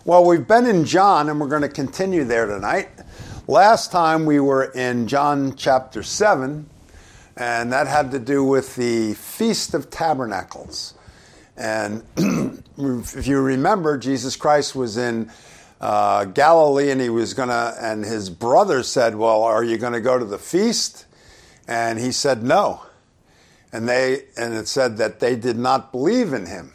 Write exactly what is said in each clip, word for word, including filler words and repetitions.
Well, we've been in John, and we're going to continue there tonight. Last time we were in John chapter seven, and that had to do with the Feast of Tabernacles. And if you remember, Jesus Christ was in uh, Galilee, and he was going to, and his brothers said, well, are you going to go to the feast? And he said no. And they, and it said that they did not believe in him.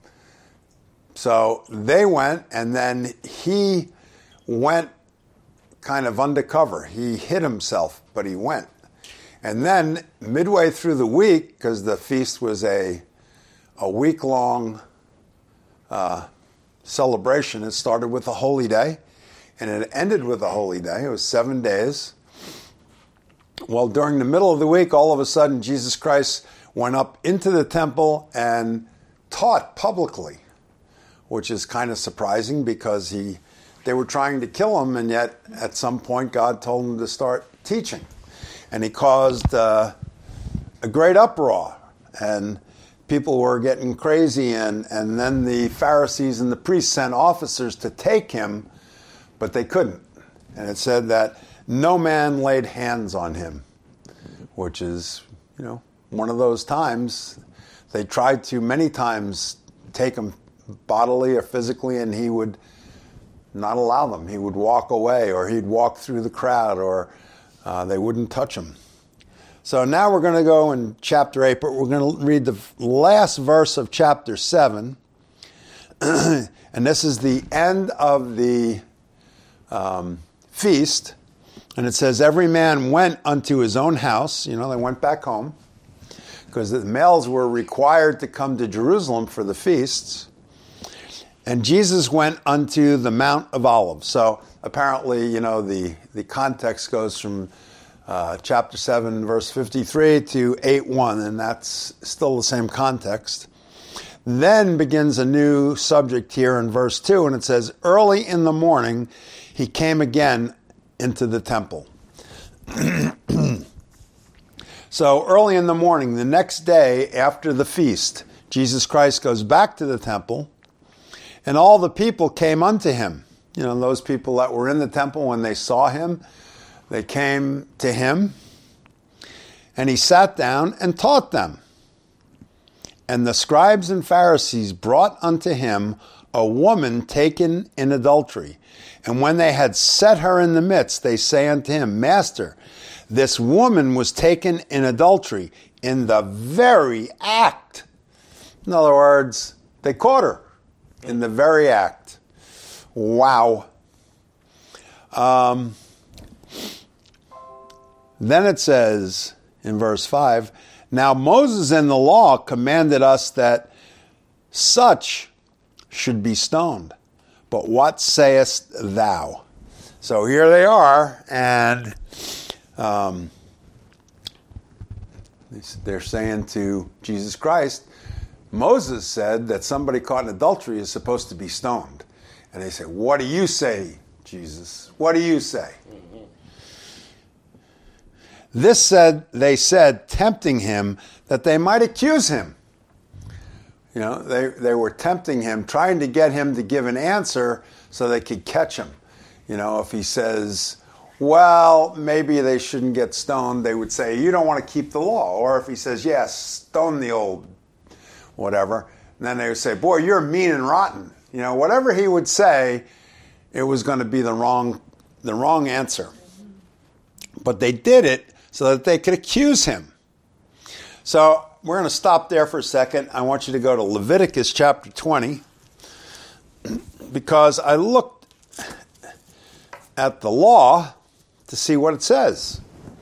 So they went, and then he went kind of undercover. He hid himself, but he went. And then midway through the week, because the feast was a a week-long uh, celebration, it started with a holy day, and it ended with a holy day. It was seven days. Well, during the middle of the week, all of a sudden, Jesus Christ went up into the temple and taught publicly, which is kind of surprising because he, they were trying to kill him, and yet at some point God told him to start teaching. And he caused uh, a great uproar, and people were getting crazy, and, and then the Pharisees and the priests sent officers to take him, but they couldn't. And it said that no man laid hands on him, which is, you know, one of those times. They tried to many times take him bodily or physically, and he would not allow them. He would walk away, or he'd walk through the crowd, or uh, they wouldn't touch him. So now we're going to go in chapter eight, but we're going to read the last verse of chapter seven. And this is the end of the um, feast. And it says, every man went unto his own house. You know, they went back home, because the males were required to come to Jerusalem for the feasts. And Jesus went unto the Mount of Olives. So apparently, you know, the, the context goes from uh, chapter seven, verse fifty-three to eight one, and that's still the same context. Then begins a new subject here in verse two, and it says, early in the morning he came again into the temple. So early in the morning, the next day after the feast, Jesus Christ goes back to the temple, and all the people came unto him. You know, those people that were in the temple, when they saw him, they came to him, and he sat down and taught them. And the scribes and Pharisees brought unto him a woman taken in adultery. And when they had set her in the midst, they say unto him, Master, this woman was taken in adultery in the very act. In other words, they caught her in the very act. Wow. Um, then it says in verse five, now Moses in the law commanded us that such should be stoned. But what sayest thou? So here they are, and um, they're saying to Jesus Christ, Moses said that somebody caught in adultery is supposed to be stoned. And they say, what do you say, Jesus? What do you say? Mm-hmm. This said, they said, tempting him that they might accuse him. You know, they, they were tempting him, trying to get him to give an answer so they could catch him. You know, if he says, well, maybe they shouldn't get stoned, they would say, you don't want to keep the law. Or if he says, yes, stone the old whatever, and then they would say, boy, you're mean and rotten. You know, whatever he would say, it was going to be the wrong, the wrong answer. But they did it so that they could accuse him. So we're going to stop there for a second. I want you to go to Leviticus chapter twenty, because I looked at the law to see what it says.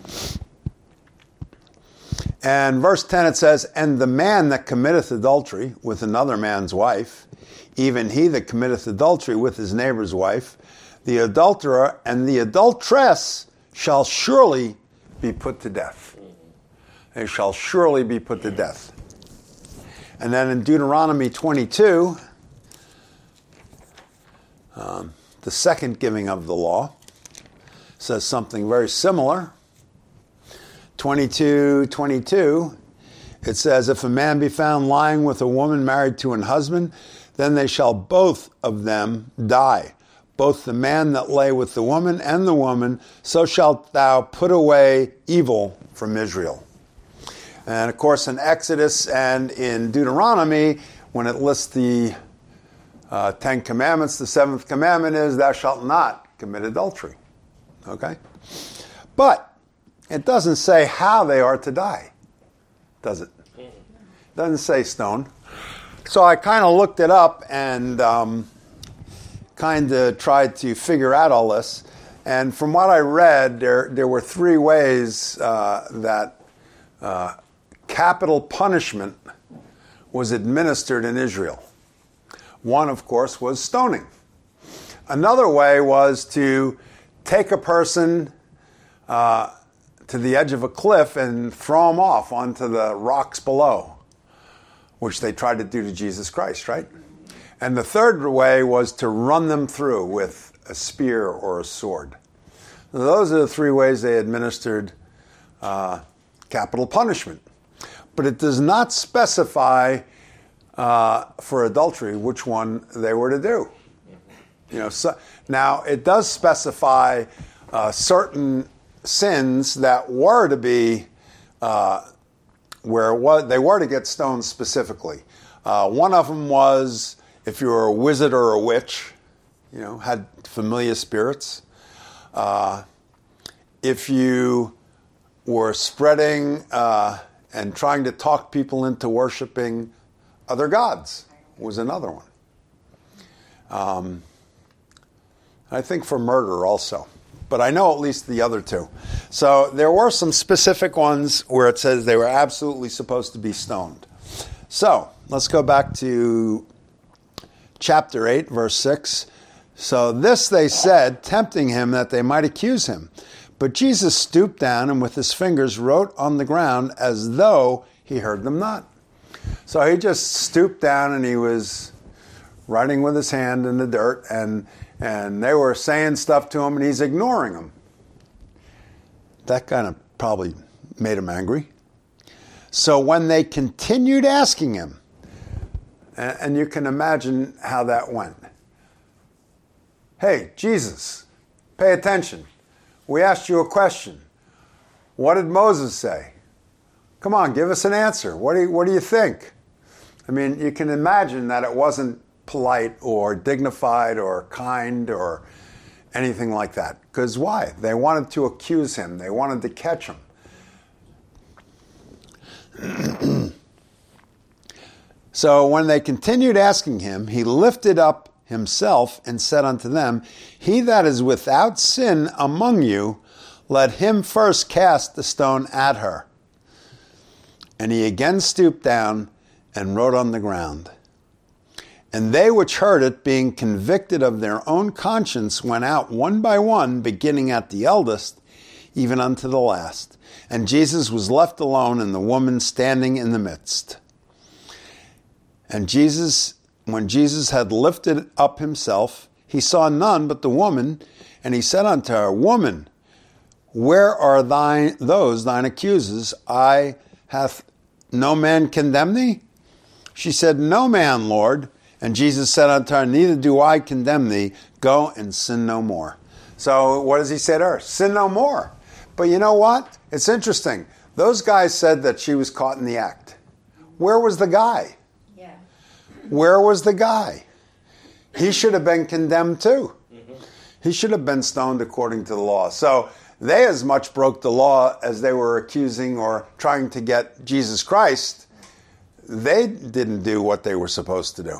And verse ten, it says, and the man that committeth adultery with another man's wife, even he that committeth adultery with his neighbor's wife, the adulterer and the adulteress shall surely be put to death. They shall surely be put to death. And then in Deuteronomy twenty-two, um, the second giving of the law, says something very similar. twenty-two twenty-two, it says, if a man be found lying with a woman married to an husband, then they shall both of them die, both the man that lay with the woman and the woman. So shalt thou put away evil from Israel. And of course, in Exodus and in Deuteronomy, when it lists the uh, Ten Commandments, the seventh commandment is, thou shalt not commit adultery. Okay? But it doesn't say how they are to die, does it? It doesn't say stone. So I kind of looked it up and um, kind of tried to figure out all this. And from what I read, there there were three ways uh, that uh, capital punishment was administered in Israel. One, of course, was stoning. Another way was to take a person uh, to the edge of a cliff and throw them off onto the rocks below, which they tried to do to Jesus Christ, right? And the third way was to run them through with a spear or a sword. Those are the three ways they administered uh, capital punishment. But it does not specify uh, for adultery which one they were to do. You know, so, now it does specify uh, certain sins that were to be uh, where it was, they were to get stoned specifically. Uh, one of them was if you were a wizard or a witch, you know, had familiar spirits. Uh, if you were spreading uh, and trying to talk people into worshiping other gods was another one. Um, I think for murder also. But I know at least the other two. So there were some specific ones where it says they were absolutely supposed to be stoned. So let's go back to chapter eight, verse six. So this they said, tempting him that they might accuse him. But Jesus stooped down and with his fingers wrote on the ground as though he heard them not. So he just stooped down and he was writing with his hand in the dirt, and and they were saying stuff to him and he's ignoring them. That kind of probably made him angry. So when they continued asking him, and, and you can imagine how that went. Hey, Jesus, pay attention. We asked you a question. What did Moses say? Come on, give us an answer. What do you, what do you think? I mean, you can imagine that it wasn't polite or dignified or kind or anything like that. Because why? They wanted to accuse him. They wanted to catch him. So when they continued asking him, he lifted up himself and said unto them, he that is without sin among you, let him first cast the stone at her. And he again stooped down and wrote on the ground. And they which heard it, being convicted of their own conscience, went out one by one, beginning at the eldest, even unto the last. And Jesus was left alone, and the woman standing in the midst. And Jesus, when Jesus had lifted up himself, he saw none but the woman, and he said unto her, Woman, where are thine those thine accusers? I hath no man condemned thee? She said, No man, Lord. And Jesus said unto her, Neither do I condemn thee. Go and sin no more. So what does he say to her? Sin no more. But you know what? It's interesting. Those guys said that she was caught in the act. Where was the guy? Yeah. Where was the guy? He should have been condemned too. Mm-hmm. He should have been stoned according to the law. So they as much broke the law as they were accusing or trying to get Jesus Christ. They didn't do what they were supposed to do.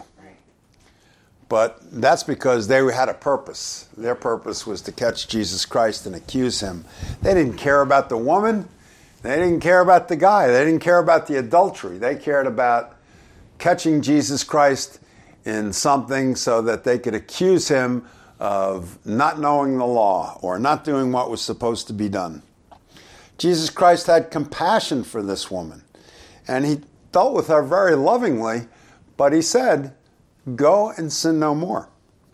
But that's because they had a purpose. Their purpose was to catch Jesus Christ and accuse him. They didn't care about the woman. They didn't care about the guy. They didn't care about the adultery. They cared about catching Jesus Christ in something so that they could accuse him of not knowing the law or not doing what was supposed to be done. Jesus Christ had compassion for this woman, and he dealt with her very lovingly, but he said, Go and sin no more.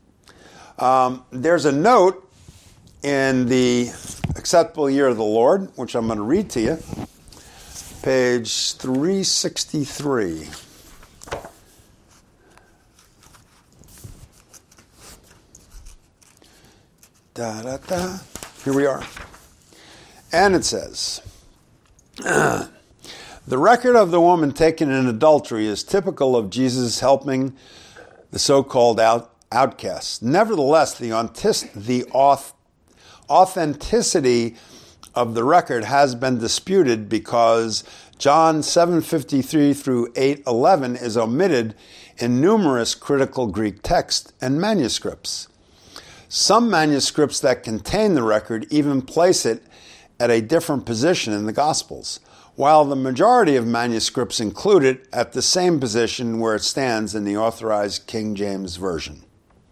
Um, there's a note in the Acceptable Year of the Lord, which I'm going to read to you. Page three sixty-three. Da, da, da. Here we are. And it says, the record of the woman taken in adultery is typical of Jesus helping the so-called out, outcasts. Nevertheless, the, ontis, the auth, authenticity of the record has been disputed because John seven fifty-three through eight eleven is omitted in numerous critical Greek texts and manuscripts. Some manuscripts that contain the record even place it at a different position in the Gospels, while the majority of manuscripts include it at the same position where it stands in the authorized King James Version.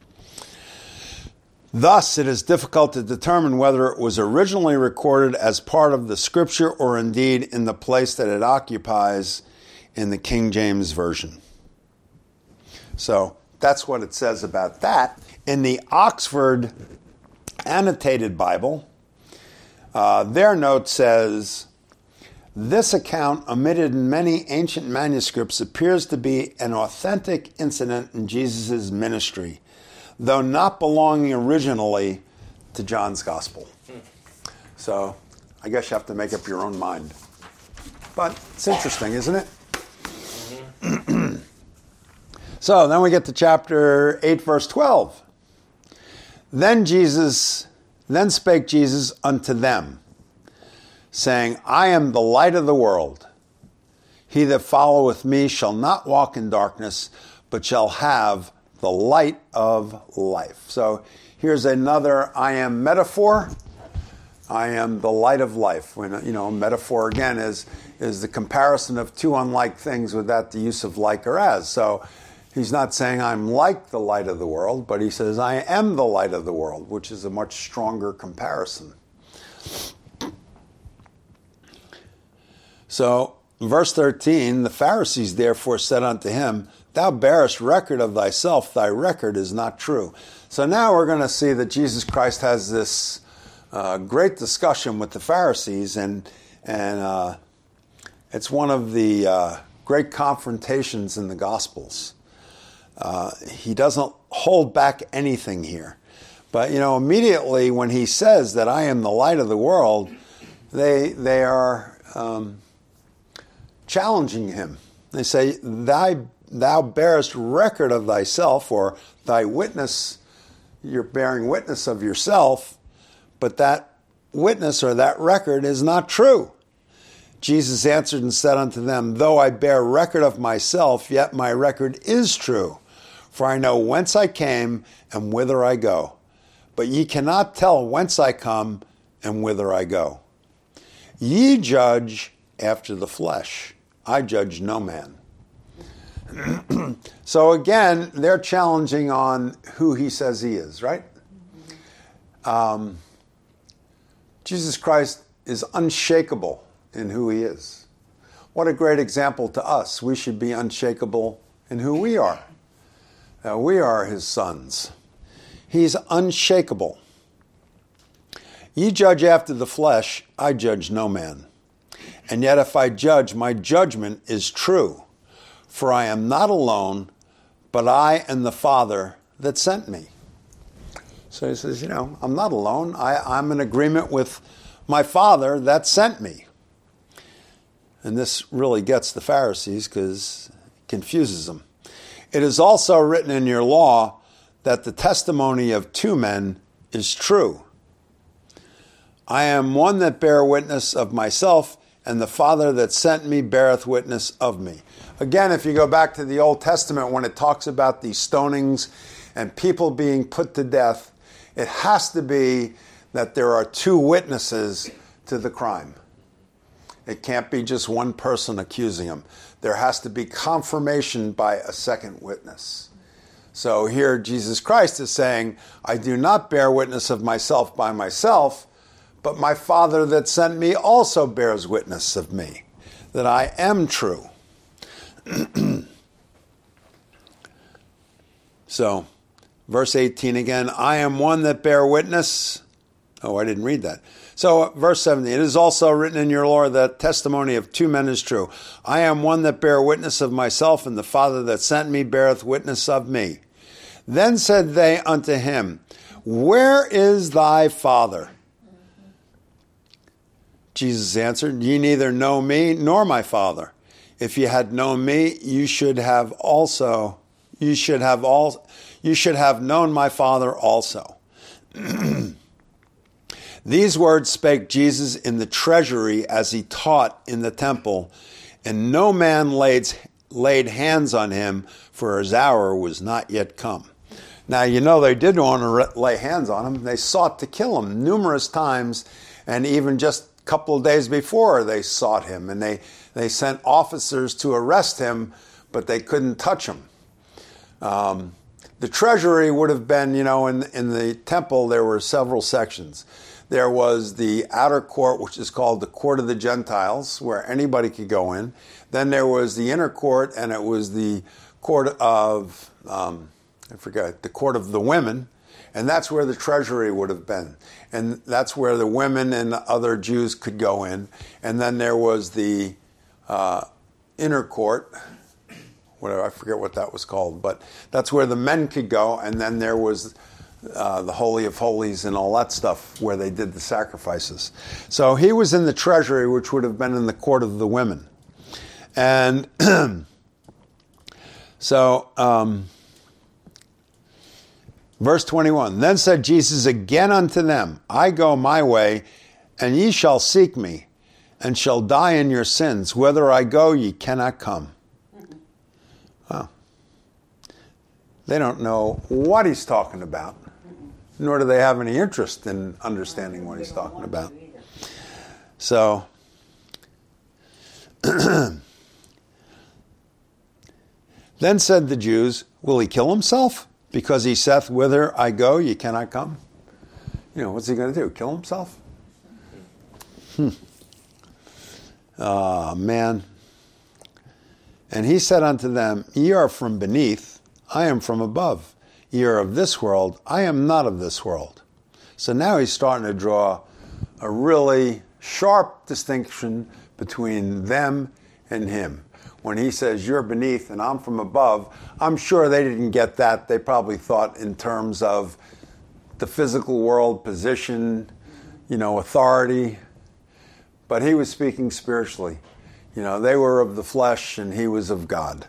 Thus, it is difficult to determine whether it was originally recorded as part of the scripture or indeed in the place that it occupies in the King James Version. So that's what it says about that. In the Oxford Annotated Bible, uh, their note says, this account, omitted in many ancient manuscripts, appears to be an authentic incident in Jesus' ministry, though not belonging originally to John's Gospel. So I guess you have to make up your own mind. But it's interesting, isn't it? Mm-hmm. So then we get to chapter eight, verse twelve. Then Jesus, then spake Jesus unto them, saying, I am the light of the world. He that followeth me shall not walk in darkness, but shall have the light of life. So here's another I am metaphor. I am the light of life. When, you know, metaphor again is, is the comparison of two unlike things without the use of like or as. So he's not saying I'm like the light of the world, but he says I am the light of the world, which is a much stronger comparison. So, verse thirteen, the Pharisees therefore said unto him, Thou bearest record of thyself, thy record is not true. So now we're going to see that Jesus Christ has this uh, great discussion with the Pharisees, and and uh, it's one of the uh, great confrontations in the Gospels. Uh, he doesn't hold back anything here. But, you know, immediately when he says that I am the light of the world, they they are um, challenging him. They say, Thy, thou bearest record of thyself, or thy witness, you're bearing witness of yourself, but that witness or that record is not true. Jesus answered and said unto them, Though I bear record of myself, yet my record is true. For I know whence I came and whither I go. But ye cannot tell whence I come and whither I go. Ye judge after the flesh. I judge no man. So again, they're challenging on who he says he is, right? Um, Jesus Christ is unshakable in who he is. What a great example to us. We should be unshakable in who we are. Uh, we are his sons. He's unshakable. Ye judge after the flesh, I judge no man. And yet if I judge, my judgment is true. For I am not alone, but I and the Father that sent me. So he says, you know, I'm not alone. I, I'm in agreement with my Father that sent me. And this really gets the Pharisees because it confuses them. It is also written in your law that the testimony of two men is true. I am one that bear witness of myself, and the Father that sent me beareth witness of me. Again, if you go back to the Old Testament, when it talks about these stonings and people being put to death, it has to be that there are two witnesses to the crime. It can't be just one person accusing him. There has to be confirmation by a second witness. So here Jesus Christ is saying, I do not bear witness of myself by myself, but my Father that sent me also bears witness of me, that I am true. So, verse eighteen again, I am one that bear witness. Oh, I didn't read that. So, verse seventeen, it is also written in your law that testimony of two men is true. I am one that bear witness of myself, and the Father that sent me beareth witness of me. Then said they unto him, where is thy Father? Jesus answered, ye neither know me nor my Father. If you had known me, you should have also, you should have all, you should have known my Father also. These words spake Jesus in the treasury as he taught in the temple, and no man laid, laid hands on him, for his hour was not yet come. Now, you know, they did want to lay hands on him. They sought to kill him numerous times, and even just a couple of days before they sought him, and they, they sent officers to arrest him, but they couldn't touch him. Um, the treasury would have been, you know, in, in the temple, there were several sections. There was the outer court, which is called the court of the Gentiles, where anybody could go in. Then there was the inner court, and it was the court of, um, I forgot, the court of the women. And that's where the treasury would have been. And that's where the women and other Jews could go in. And then there was the uh, inner court, whatever, I forget what that was called. But that's where the men could go. And then there was Uh, the Holy of Holies and all that stuff where they did the sacrifices. So he was in the treasury, which would have been in the court of the women. And so, um, verse twenty-one, then said Jesus again unto them, I go my way, and ye shall seek me, and shall die in your sins. Whither I go, ye cannot come. Wow. They don't know what he's talking about, nor do they have any interest in understanding what he's talking about. So, then said the Jews, will he kill himself? Because he saith, whither I go, ye cannot come. You know, what's he going to do? Kill himself? Hmm. Ah, man. And he said unto them, ye are from beneath, I am from above. Ye are of this world, I am not of this world. So now he's starting to draw a really sharp distinction between them and him. When he says, you're beneath and I'm from above, I'm sure they didn't get that. They probably thought in terms of the physical world, position, you know, authority. But he was speaking spiritually. You know, they were of the flesh and he was of God.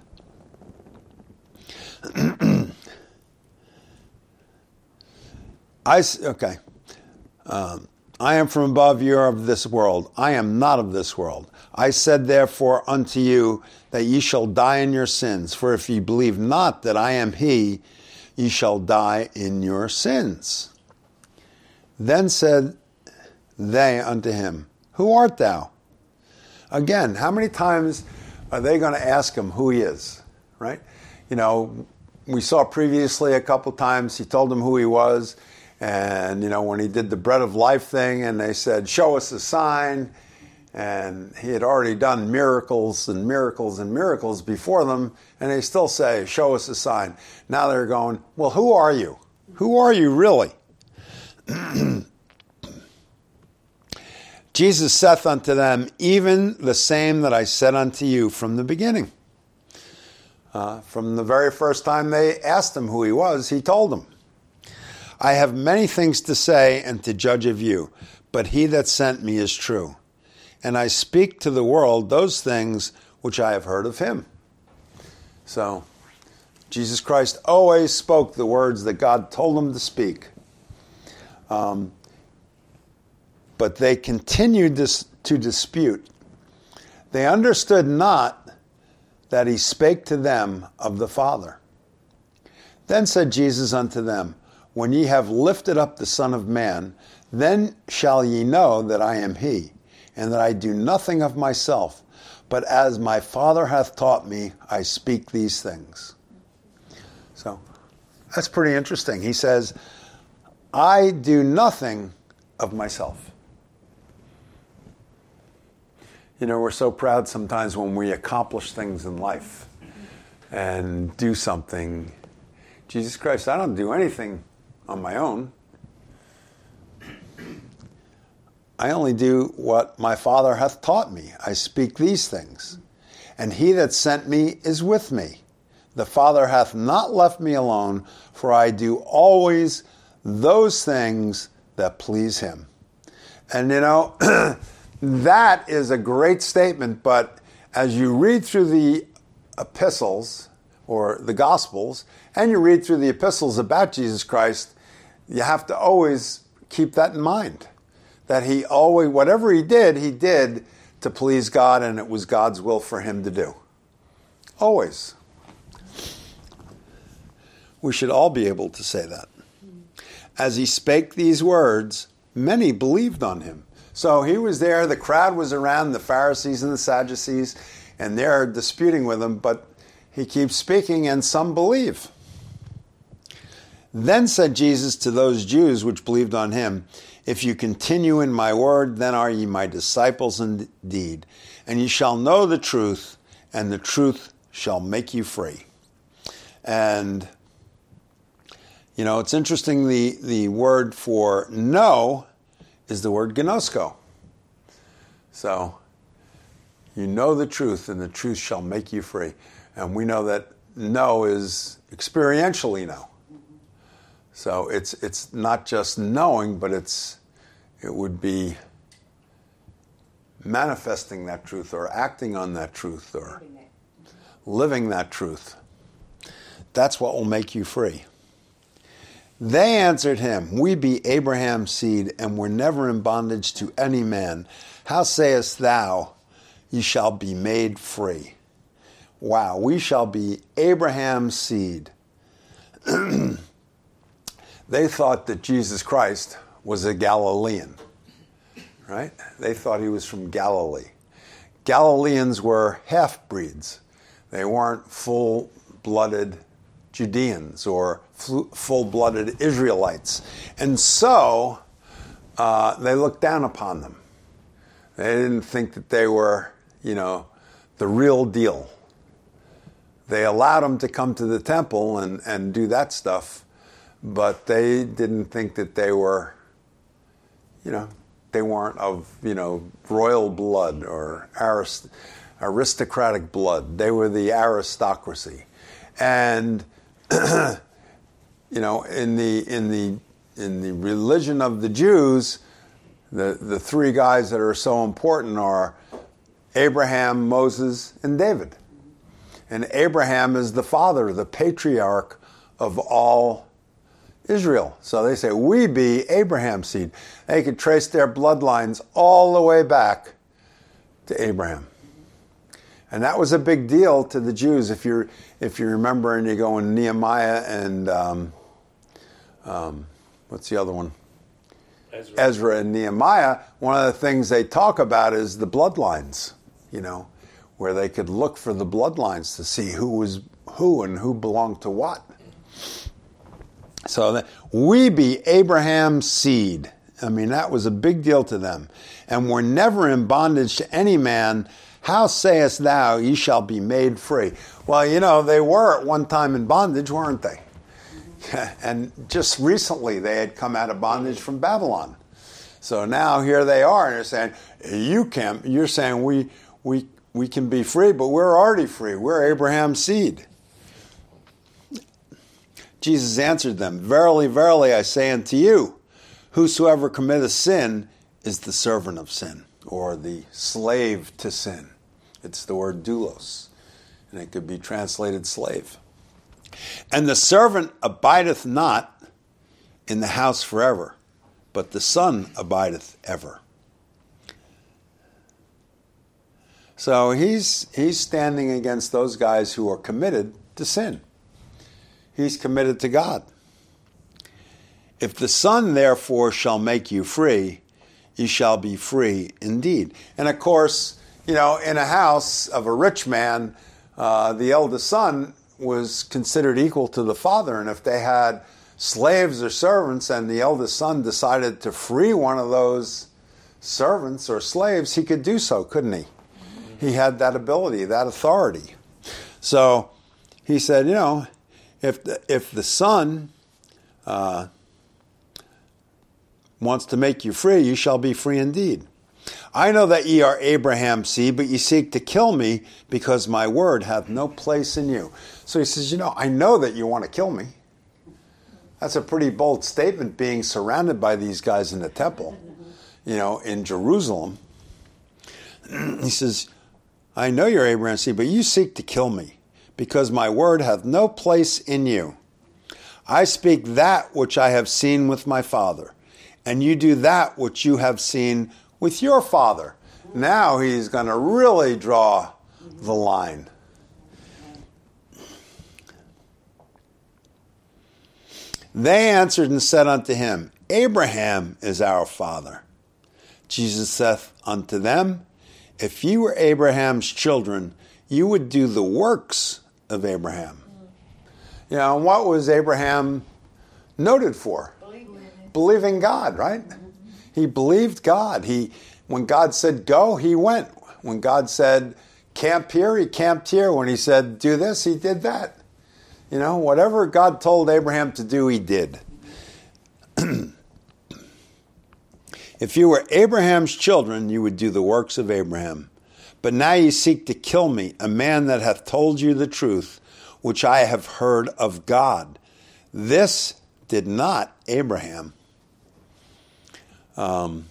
I, okay. Um, I am from above, you are of this world. I am not of this world. I said therefore unto you that ye shall die in your sins. For if ye believe not that I am he, ye shall die in your sins. Then said they unto him, who art thou? Again, how many times are they going to ask him who he is, right? You know, we saw previously a couple times he told them who he was. And, you know, when he did the bread of life thing and they said, show us a sign. And he had already done miracles and miracles and miracles before them. And they still say, show us a sign. Now they're going, well, who are you? Who are you really? Jesus saith unto them, even the same that I said unto you from the beginning. Uh, from the very first time they asked him who he was, he told them. I have many things to say and to judge of you, but he that sent me is true. And I speak to the world those things which I have heard of him. So, Jesus Christ always spoke the words that God told him to speak. Um, but they continued this, to dispute. They understood not that he spake to them of the Father. Then said Jesus unto them, when ye have lifted up the Son of Man, then shall ye know that I am he, and that I do nothing of myself, but as my Father hath taught me, I speak these things. So, that's pretty interesting. He says, I do nothing of myself. You know, we're so proud sometimes when we accomplish things in life and do something. Jesus Christ, I don't do anything on my own. I only do what my Father hath taught me. I speak these things. And he that sent me is with me. The Father hath not left me alone, for I do always those things that please him. And you know, that is a great statement, but as you read through the epistles or the Gospels, and you read through the epistles about Jesus Christ, you have to always keep that in mind. That he always, whatever he did, he did to please God, and it was God's will for him to do. Always. We should all be able to say that. As he spake these words, many believed on him. So he was there, the crowd was around, the Pharisees and the Sadducees, and they're disputing with him, but he keeps speaking, and some believe. Then said Jesus to those Jews which believed on him, if you continue in my word, then are ye my disciples indeed, and ye shall know the truth, and the truth shall make you free. And, you know, it's interesting, the, the word for know is the word gnosko. So, you know the truth, and the truth shall make you free. And we know that know is experientially know. So it's it's not just knowing, but it's it would be manifesting that truth or acting on that truth or living that truth. That's what will make you free. They answered him, we be Abraham's seed, and were never in bondage to any man. How sayest thou, ye shall be made free? Wow, we shall be Abraham's seed. They thought that Jesus Christ was a Galilean, right? They thought he was from Galilee. Galileans were half-breeds. They weren't full-blooded Judeans or full-blooded Israelites. And so uh, they looked down upon them. They didn't think that they were, you know, the real deal. They allowed them to come to the temple and, and do that stuff, but they didn't think that they were, you know, they weren't of, you know, royal blood or arist- aristocratic blood. They were the aristocracy. And, you know, in the in the in the religion of the Jews, the, the three guys that are so important are Abraham, Moses, and David. And Abraham is the father, the patriarch of all Israel. So they say, we be Abraham's seed. They could trace their bloodlines all the way back to Abraham. And that was a big deal to the Jews. If you if you remember, and you go in Nehemiah and um, um, what's the other one? Ezra. Ezra and Nehemiah. One of the things they talk about is the bloodlines. You know, where they could look for the bloodlines to see who was who and who belonged to what. So that we be Abraham's seed. I mean, that was a big deal to them. And we're never in bondage to any man. How sayest thou, ye shall be made free? Well, you know, they were at one time in bondage, weren't they? And just recently they had come out of bondage from Babylon. So now here they are, and they're saying, you can't, you're saying we we we can be free, but we're already free. We're Abraham's seed. Jesus answered them, verily, verily, I say unto you, whosoever committeth sin is the servant of sin, or the slave to sin. It's the word doulos, and it could be translated slave. And the servant abideth not in the house forever, but the Son abideth ever. So he's he's standing against those guys who are committed to sin. He's committed to God. If the Son, therefore, shall make you free, you shall be free indeed. And of course, you know, in a house of a rich man, uh, the eldest son was considered equal to the father. And if they had slaves or servants and the eldest son decided to free one of those servants or slaves, he could do so, couldn't he? He had that ability, that authority. So he said, you know, if the, if the son uh, wants to make you free, you shall be free indeed. I know that ye are Abraham's seed, but ye seek to kill me, because my word hath no place in you. So he says, you know, I know that you want to kill me. That's a pretty bold statement, being surrounded by these guys in the temple, you know, in Jerusalem. He says, I know you're Abraham's seed, but you seek to kill me, because my word hath no place in you. I speak that which I have seen with my father, and you do that which you have seen with your father. Now he's going to really draw the line. They answered and said unto him, Abraham is our father. Jesus saith unto them, if you were Abraham's children, you would do the works of Abraham. You know, and what was Abraham noted for? Believing, Believing God, right? Mm-hmm. He believed God. He, when God said go, he went. When God said camp here, he camped here. When he said do this, he did that. You know, whatever God told Abraham to do, he did. If you were Abraham's children, you would do the works of Abraham. But now you seek to kill me, a man that hath told you the truth, which I have heard of God. This did not Abraham. Um,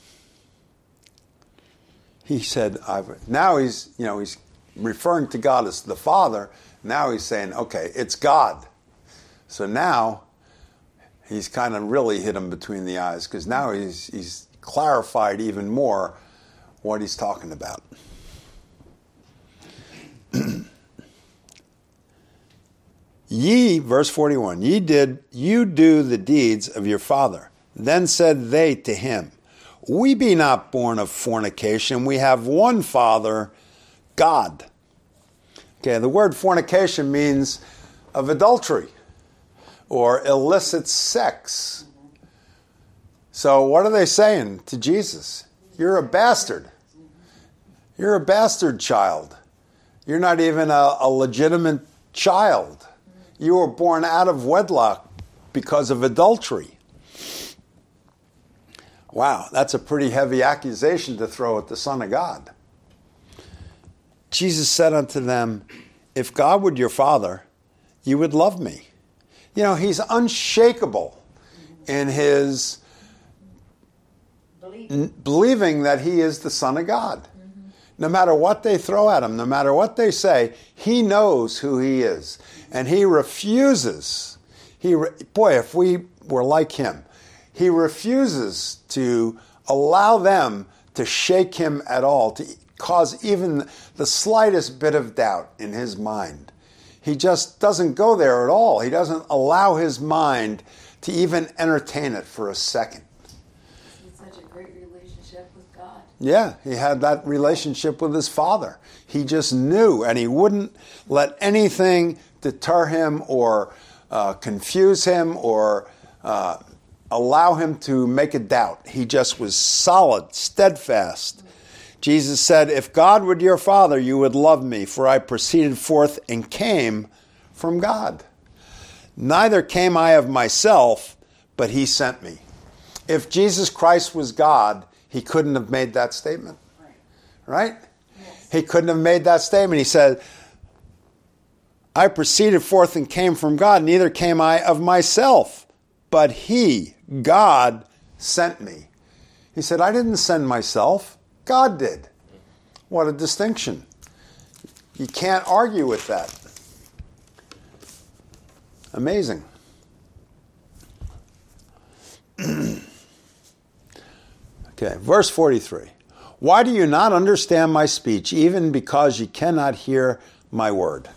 he said, I've, now he's, you know, he's referring to God as the Father. Now he's saying, okay, it's God. So now he's kind of really hit him between the eyes, because now he's he's clarified even more what he's talking about. Ye, verse forty-one, ye did, you do the deeds of your father. Then said they to him, we be not born of fornication, we have one Father, God. Okay, the word fornication means of adultery or illicit sex. So what are they saying to Jesus? You're a bastard. You're a bastard child. You're not even a, a legitimate child. You were born out of wedlock because of adultery. Wow, that's a pretty heavy accusation to throw at the Son of God. Jesus said unto them, if God were your Father, you would love me. You know, he's unshakable in his n- believing that he is the Son of God. Mm-hmm. No matter what they throw at him, no matter what they say, he knows who he is. And he refuses. He re- boy, if we were like him, he refuses to allow them to shake him at all, to cause even the slightest bit of doubt in his mind. He just doesn't go there at all. He doesn't allow his mind to even entertain it for a second. He had such a great relationship with God. Yeah, he had that relationship with his Father. He just knew, and he wouldn't let anything deter him or uh, confuse him or uh, allow him to make a doubt. He just was solid, steadfast. Jesus said, if God were your Father, you would love me, for I proceeded forth and came from God. Neither came I of myself, but he sent me. If Jesus Christ was God, he couldn't have made that statement. Right? Yes. He couldn't have made that statement. He said, I proceeded forth and came from God, neither came I of myself, but he, God, sent me. He said, I didn't send myself. God did. What a distinction. You can't argue with that. Amazing. Okay, verse forty-three. Why do you not understand my speech, even because you cannot hear my word?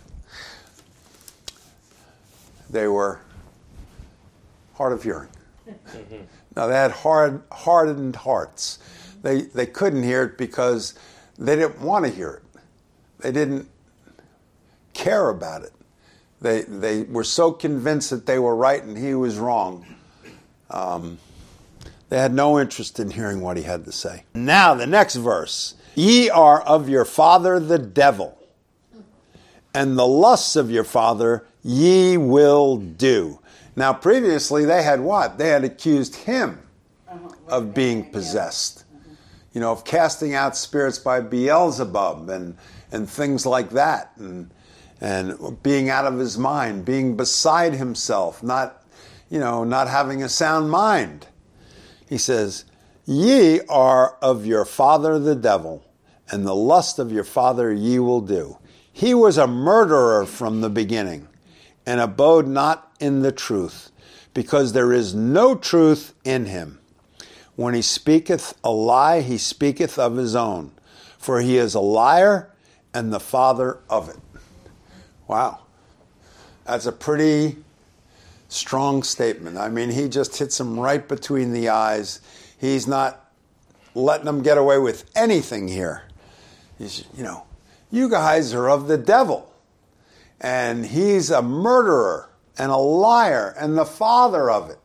They were hard of hearing. Now they had hard, hardened hearts. They they couldn't hear it because they didn't want to hear it. They didn't care about it. They they were so convinced that they were right and he was wrong. Um, they had no interest in hearing what he had to say. Now the next verse. Ye are of your father the devil, and the lusts of your father ye will do. Now previously they had what? They had accused him of being possessed. You know, of casting out spirits by Beelzebub and, and things like that. And, and being out of his mind, being beside himself, not, you know, not having a sound mind. He says, ye are of your father the devil, and the lust of your father ye will do. He was a murderer from the beginning, and abode not in the truth, because there is no truth in him. When he speaketh a lie, he speaketh of his own, for he is a liar and the father of it. Wow. That's a pretty strong statement. I mean, he just hits him right between the eyes. He's not letting them get away with anything here. He's, you know, you guys are of the devil, and he's a murderer and a liar and the father of it.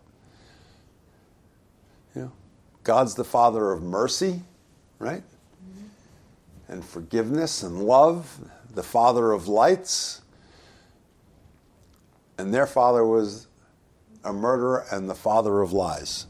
You know, God's the father of mercy, right? Mm-hmm. And forgiveness and love, the father of lights. And their father was a murderer and the father of lies.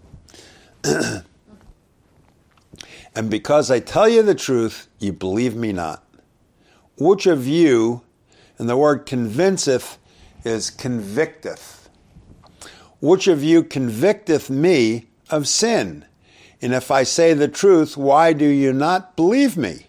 And because I tell you the truth, you believe me not. Which of you, and the word convinceth is convicteth. Which of you convicteth me of sin? And if I say the truth, why do you not believe me?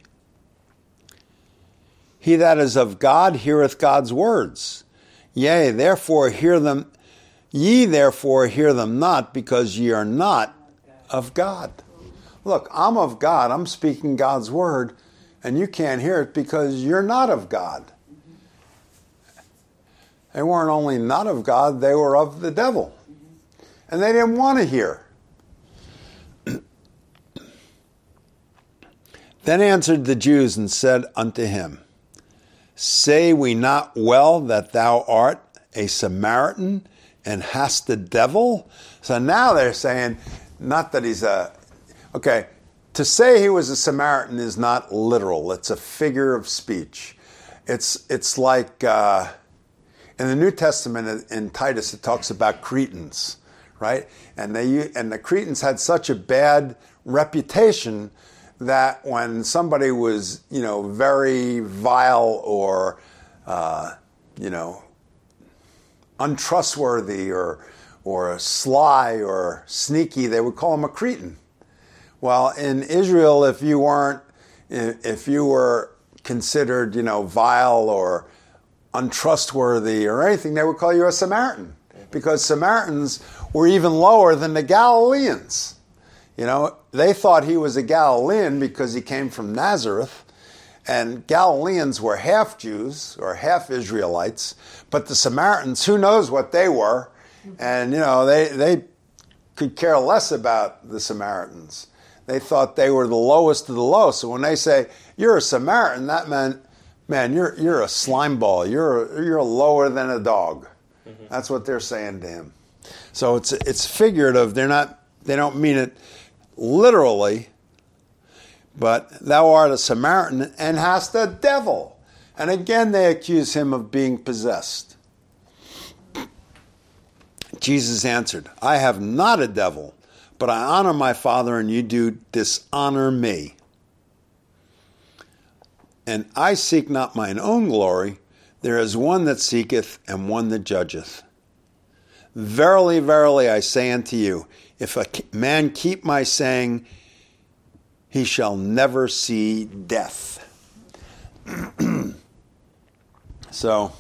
He that is of God heareth God's words. Yea, therefore hear them, ye therefore hear them not, because ye are not of God. Look, I'm of God. I'm speaking God's word, and you can't hear it because you're not of God. They weren't only not of God, they were of the devil. And they didn't want to hear. Then answered the Jews and said unto him, say we not well that thou art a Samaritan and hast the devil? So now they're saying, not that he's a... Okay, to say he was a Samaritan is not literal. It's a figure of speech. It's it's like... Uh, in the New Testament, in Titus, it talks about Cretans, right? And they and the Cretans had such a bad reputation that when somebody was, you know, very vile or, uh, you know, untrustworthy or or sly or sneaky, they would call him a Cretan. Well, in Israel, if you weren't, if you were considered, you know, vile or untrustworthy or anything, they would call you a Samaritan, because Samaritans were even lower than the Galileans. You know, they thought he was a Galilean because he came from Nazareth, and Galileans were half Jews or half Israelites, but the Samaritans, who knows what they were, and, you know, they, they could care less about the Samaritans. They thought they were the lowest of the low. So when they say, you're a Samaritan, that meant, man, you're you're a slime ball. You're you're lower than a dog. Mm-hmm. That's what they're saying to him. So it's it's figurative. They're not. They don't mean it literally. But thou art a Samaritan and hast the devil. And again, they accuse him of being possessed. Jesus answered, I have not a devil, but I honor my Father, and you do dishonor me. And I seek not mine own glory. There is one that seeketh and one that judgeth. Verily, verily, I say unto you, if a man keep my saying, he shall never see death. So,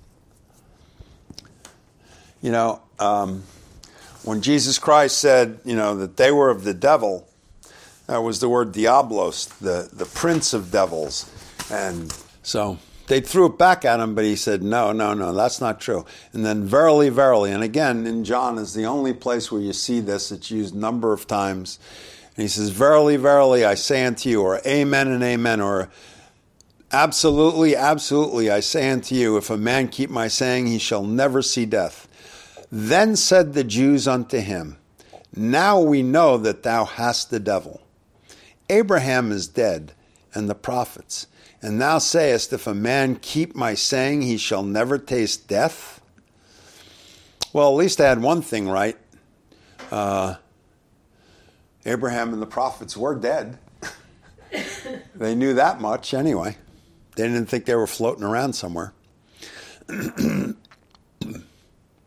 you know, um, when Jesus Christ said, you know, that they were of the devil, that was the word diablos, the, the prince of devils. And so they threw it back at him, but he said, no, no, no, that's not true. And then verily, verily. And again, in John is the only place where you see this. It's used a number of times. And he says, verily, verily, I say unto you, or amen and amen, or absolutely, absolutely, I say unto you, if a man keep my saying, he shall never see death. Then said the Jews unto him, now we know that thou hast the devil. Abraham is dead, and the prophets. And thou sayest, if a man keep my saying, he shall never taste death? Well, at least I had one thing right. Uh, Abraham and the prophets were dead. They knew that much anyway. They didn't think they were floating around somewhere.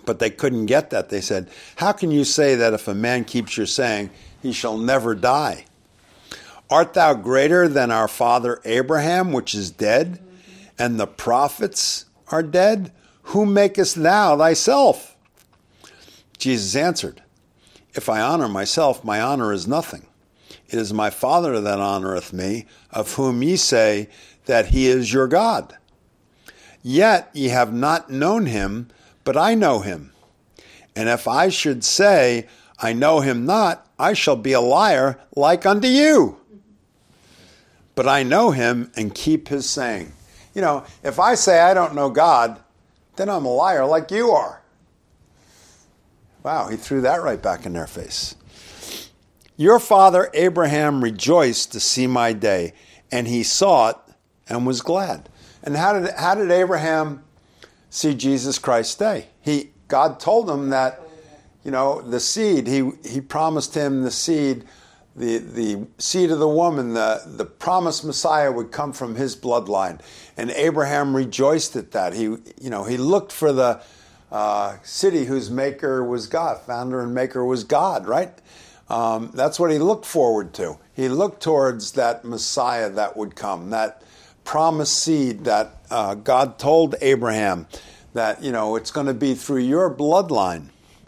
But they couldn't get that. They said, how can you say that if a man keeps your saying, he shall never die? Art thou greater than our father Abraham, which is dead, and the prophets are dead? Whom makest thou thyself? Jesus answered, if I honor myself, my honor is nothing. It is my Father that honoreth me, of whom ye say that he is your God. Yet ye have not known him, but I know him. And if I should say, I know him not, I shall be a liar like unto you. But I know him and keep his saying. You know, if I say I don't know God, then I'm a liar like you are. Wow, he threw that right back in their face. Your father Abraham rejoiced to see my day, and he saw it and was glad. And how did how did Abraham see Jesus Christ's day? He God told him that, you know, the seed, he he promised him the seed, the the seed of the woman, the, the promised Messiah would come from his bloodline. And Abraham rejoiced at that. He you know, he looked for the uh, city whose maker was God, founder and maker was God, right? Um, that's what he looked forward to. He looked towards that Messiah that would come, that promised seed that uh, God told Abraham that, you know, it's going to be through your bloodline.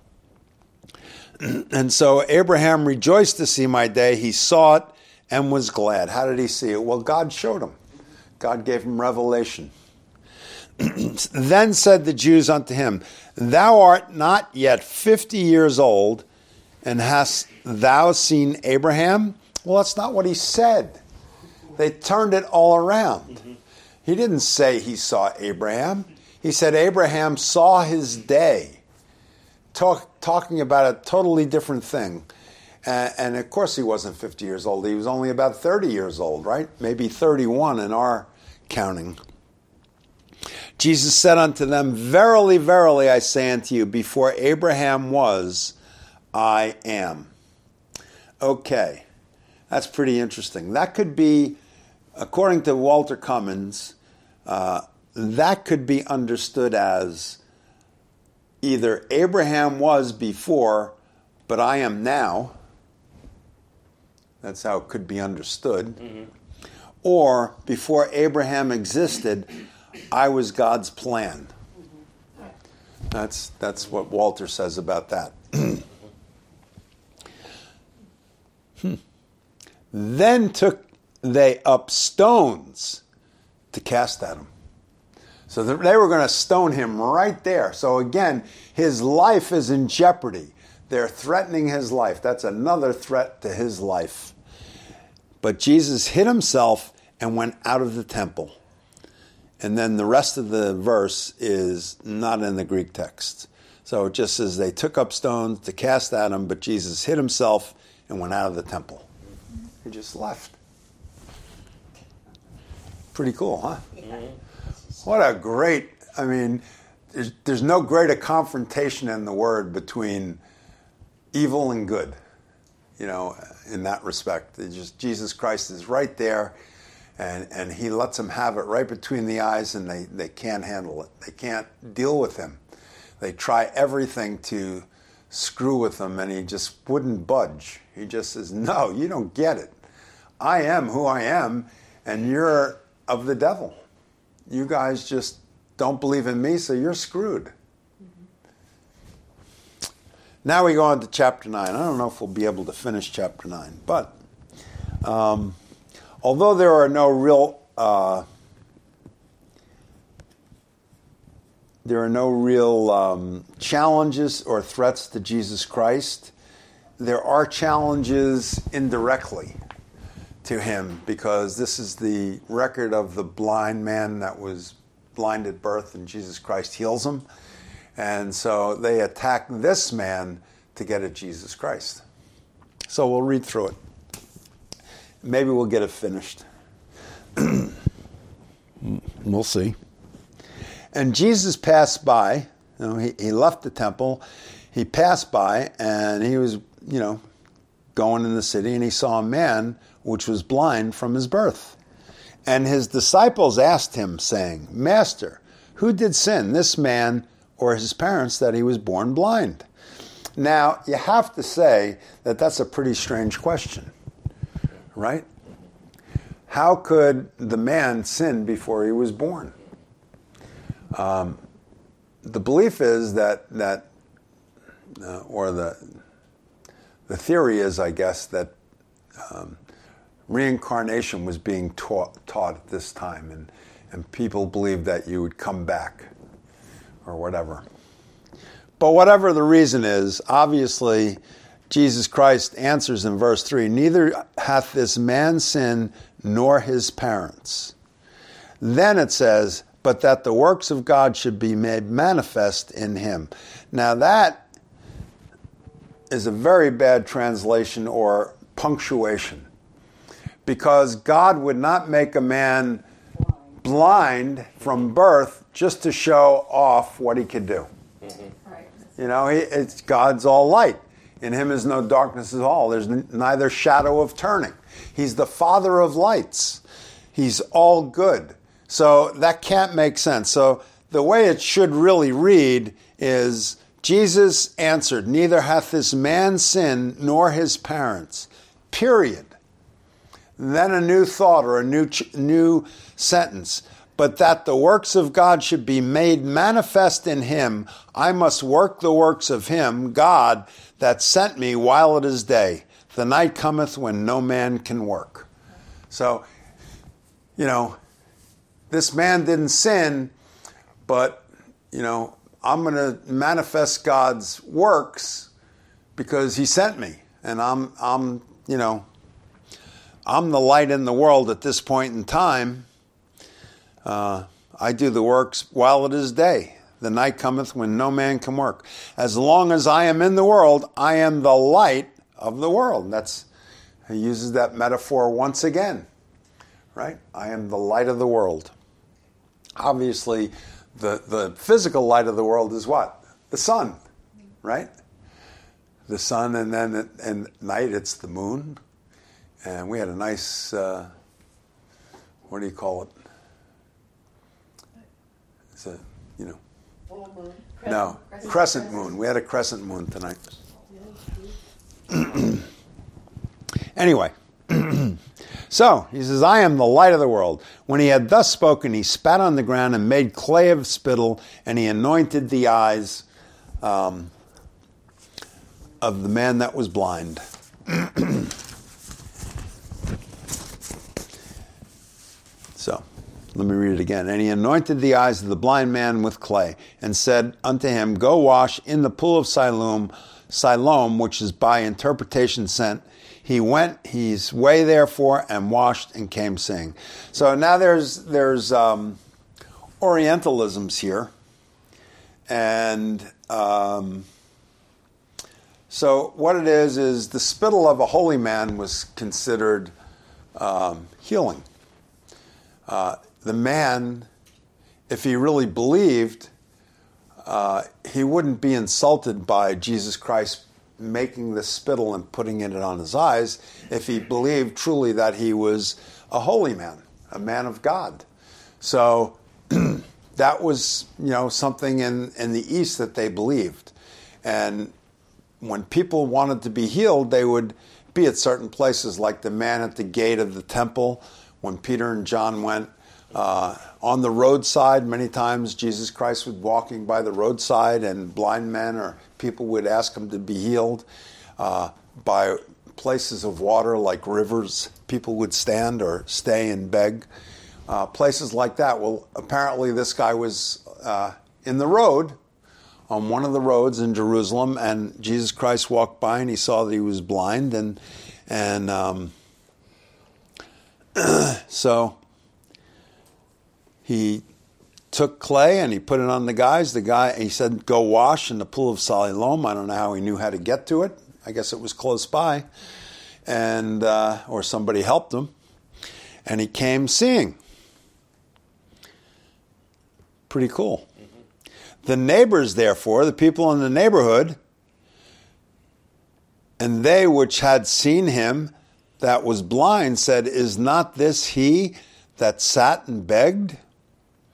And so Abraham rejoiced to see my day. He saw it and was glad. How did he see it? Well, God showed him. God gave him revelation. Then said the Jews unto him, thou art not yet fifty years old, and hast thou seen Abraham? Well, that's not what he said. They turned it all around. Mm-hmm. He didn't say he saw Abraham. He said Abraham saw his day. Talk, talking about a totally different thing. Uh, and of course he wasn't fifty years old. He was only about thirty years old, right? Maybe thirty-one in our counting. Jesus said unto them, verily, verily, I say unto you, before Abraham was, I am. Okay, that's pretty interesting. That could be, according to Walter Cummins, uh, that could be understood as either Abraham was before, but I am now. That's how it could be understood. Mm-hmm. Or before Abraham existed, I was God's plan. Mm-hmm. That's that's what Walter says about that. hmm. Then took they up stones to cast at him. So they were going to stone him right there. So again, his life is in jeopardy. They're threatening his life. That's another threat to his life. But Jesus hid himself and went out of the temple. And then the rest of the verse is not in the Greek text. So it just says they took up stones to cast at him, but Jesus hid himself and went out of the temple. He just left. Pretty cool, huh? Mm-hmm. What a great, I mean, there's, there's no greater confrontation in the word between evil and good, you know, in that respect. It's just Jesus Christ is right there, and, and he lets them have it right between the eyes, and they, they can't handle it. They can't deal with him. They try everything to screw with him, and he just wouldn't budge. He just says, no, you don't get it. I am who I am, and you're of the devil. You guys just don't believe in me, so you're screwed. Mm-hmm. Now we go on to chapter nine. I don't know if we'll be able to finish chapter nine, but um, although there are no real uh, there are no real um, challenges or threats to Jesus Christ, there are challenges indirectly to him, because this is the record of the blind man that was blind at birth, and Jesus Christ heals him. And so they attack this man to get at Jesus Christ. So we'll read through it. Maybe we'll get it finished. We'll see. And Jesus passed by. You know, he, he left the temple. He passed by, and he was, you know, going in the city, and he saw a man which was blind from his birth. And his disciples asked him, saying, Master, who did sin, this man or his parents that he was born blind? Now, you have to say that that's a pretty strange question, right? How could the man sin before he was born? Um, the belief is that, that uh, or the, the theory is, I guess, that um, reincarnation was being taught, taught at this time, and, and people believed that you would come back or whatever. But whatever the reason is, obviously, Jesus Christ answers in verse three, neither hath this man sinned nor his parents. Then it says, but that the works of God should be made manifest in him. Now that is a very bad translation or punctuation, because God would not make a man blind from birth just to show off what he could do. Mm-hmm. Right. You know, he, it's God's all light. In him is no darkness at all. There's n- neither shadow of turning. He's the Father of lights. He's all good. So that can't make sense. So the way it should really read is, Jesus answered, neither hath this man sinned nor his parents. Period. Then a new thought or a new ch- new sentence. But that the works of God should be made manifest in him, I must work the works of him, God, that sent me while it is day. The night cometh when no man can work. So, you know, this man didn't sin, but, you know, I'm going to manifest God's works because he sent me. And I'm, I'm, you know, I'm the light in the world at this point in time. Uh, I do the works while it is day. The night cometh when no man can work. As long as I am in the world, I am the light of the world. That's, he uses that metaphor once again, right? I am the light of the world. Obviously, the, the physical light of the world is what? The sun, right? The sun, and then at, at night it's the moon. And we had a nice, uh, what do you call it? It's a, you know. Full moon. No, Crescent, crescent moon. We had a crescent moon tonight. Anyway, so he says, I am the light of the world. When he had thus spoken, he spat on the ground and made clay of spittle, and he anointed the eyes um, of the man that was blind. So, let me read it again. And he anointed the eyes of the blind man with clay, and said unto him, go wash in the pool of Siloam, Siloam, which is by interpretation sent. He went his way therefore, and washed, and came seeing. So now there's there's um, Orientalisms here, and um, so what it is is the spittle of a holy man was considered um, healing. Uh, the man, if he really believed, uh, he wouldn't be insulted by Jesus Christ making the spittle and putting it on his eyes if he believed truly that he was a holy man, a man of God. So that was, you know, something in, in the East that they believed. And when people wanted to be healed, they would be at certain places, like the man at the gate of the temple. When Peter and John went uh, on the roadside, many times Jesus Christ was walking by the roadside, and blind men or people would ask him to be healed. Uh, by places of water like rivers, people would stand or stay and beg. Uh, places like that. Well, apparently this guy was uh, in the road, on one of the roads in Jerusalem, and Jesus Christ walked by and he saw that he was blind, and and um, so he took clay and he put it on the guys. The guy, he said, go wash in the pool of Siloam. I don't know how he knew how to get to it. I guess it was close by, and uh, or somebody helped him, and he came seeing. Pretty cool. Mm-hmm. The neighbors, therefore, the people in the neighborhood, and they which had seen him that was blind, said, is not this he that sat and begged?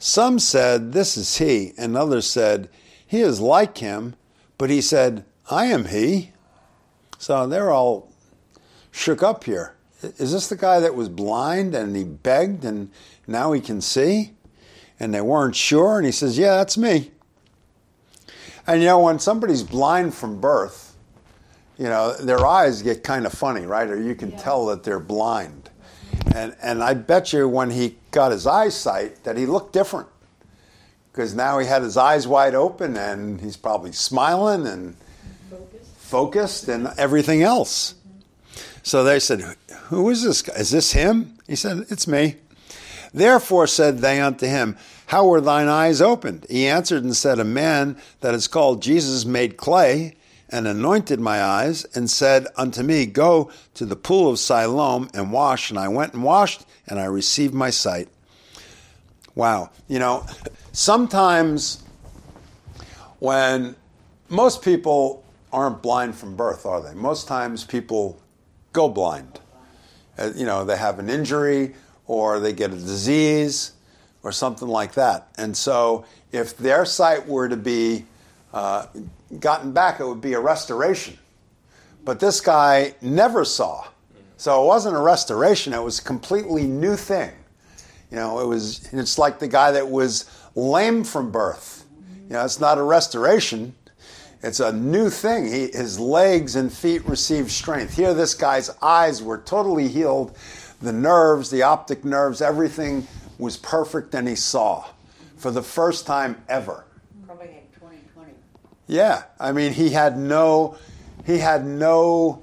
Some said, "This is he," and others said, "He is like him." But he said, "I am he." So they're all shook up here. Is this the guy that was blind and he begged and now he can see? And they weren't sure. And he says, "Yeah, that's me." And you know, when somebody's blind from birth, you know, their eyes get kind of funny, right? Or you can yeah. tell that they're blind. And and I bet you when he got his eyesight that he looked different. Because now he had his eyes wide open and he's probably smiling and focused, focused and everything else. Mm-hmm. So they said, "Who is this guy? Is this him?" He said, "It's me." Therefore said they unto him, "How were thine eyes opened?" He answered and said, "A man that is called Jesus made clay and anointed my eyes and said unto me, Go to the pool of Siloam and wash. And I went and washed and I received my sight." Wow. You know, sometimes when most people aren't blind from birth, are they? Most times people go blind. Uh, you know, they have an injury or they get a disease or something like that. And so if their sight were to be uh, gotten back, it would be a restoration. But this guy never saw. So it wasn't a restoration. It was a completely new thing. You know, it was, it's like the guy that was lame from birth. You know, it's not a restoration. It's a new thing. He, his legs and feet received strength. Here, this guy's eyes were totally healed. The nerves, the optic nerves, everything was perfect, and he saw for the first time ever. Probably had twenty twenty. Yeah, I mean, he had no, he had no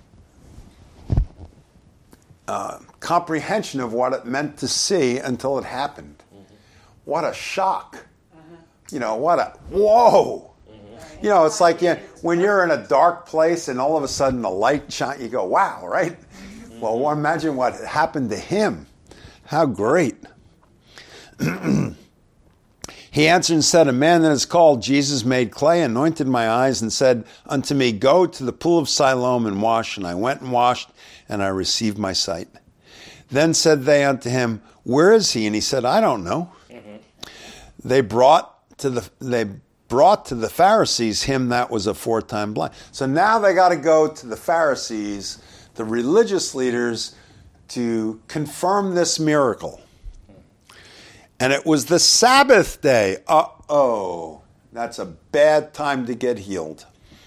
uh, comprehension of what it meant to see until it happened. Mm-hmm. What a shock! Uh-huh. You know, what a whoa! Mm-hmm. You know, it's like yeah, when you're in a dark place and all of a sudden a light shine, you go, "Wow!" Right? Mm-hmm. Well, imagine what happened to him. How great! He answered and said, "A man that is called Jesus made clay, anointed my eyes, and said unto me, Go to the pool of Siloam and wash. And I went and washed, and I received my sight. Then said they unto him, Where is he? And he said, I don't know. Mm-hmm. They brought to the they brought to the Pharisees him that was aforetime blind." So now they got to go to the Pharisees, the religious leaders, to confirm this miracle. And it was the Sabbath day. Uh-oh, that's a bad time to get healed.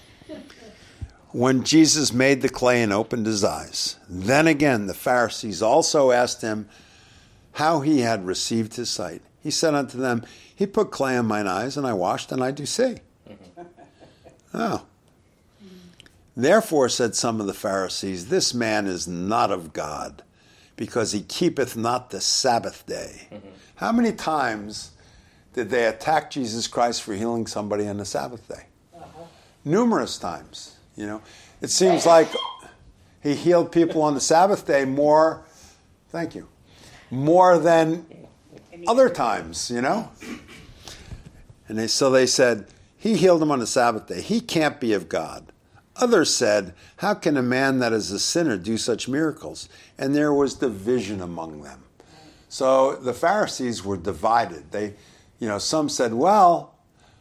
When Jesus made the clay and opened his eyes. Then again the Pharisees also asked him how he had received his sight. He said unto them, He put clay in mine eyes, and I washed, and I do see. Oh. Therefore said some of the Pharisees, This man is not of God, because he keepeth not the Sabbath day. Mm-hmm. How many times did they attack Jesus Christ for healing somebody on the Sabbath day? Uh-huh. Numerous times. You know, it seems like he healed people on the Sabbath day more, thank you, more than other times, you know. And they, so they said, He healed him on the Sabbath day. He can't be of God. Others said, How can a man that is a sinner do such miracles? And there was division among them. So the Pharisees were divided. They, you know, some said, well,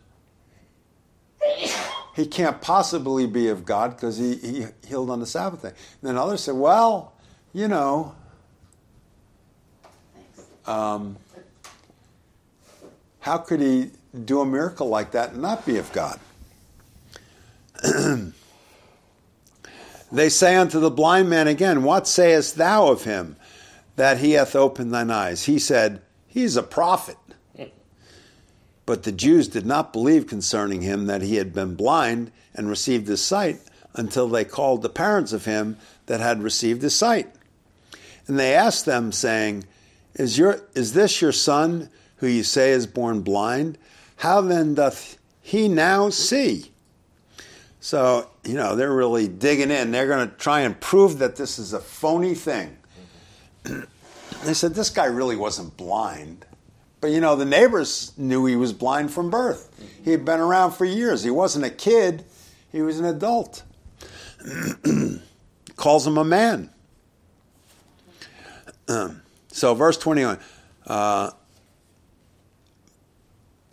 he can't possibly be of God because he, he healed on the Sabbath day. And then others said, well, you know, um, how could he do a miracle like that and not be of God? They say unto the blind man again, What sayest thou of him, that he hath opened thine eyes? He said, He is a prophet. But the Jews did not believe concerning him that he had been blind and received his sight until they called the parents of him that had received his sight. And they asked them, saying, Is your is this your son, who you say is born blind? How then doth he now see? So, you know, they're really digging in. They're going to try and prove that this is a phony thing. They said, this guy really wasn't blind. But, you know, the neighbors knew he was blind from birth. He had been around for years. He wasn't a kid. He was an adult. Calls him a man. Um, so verse twenty-one. Uh,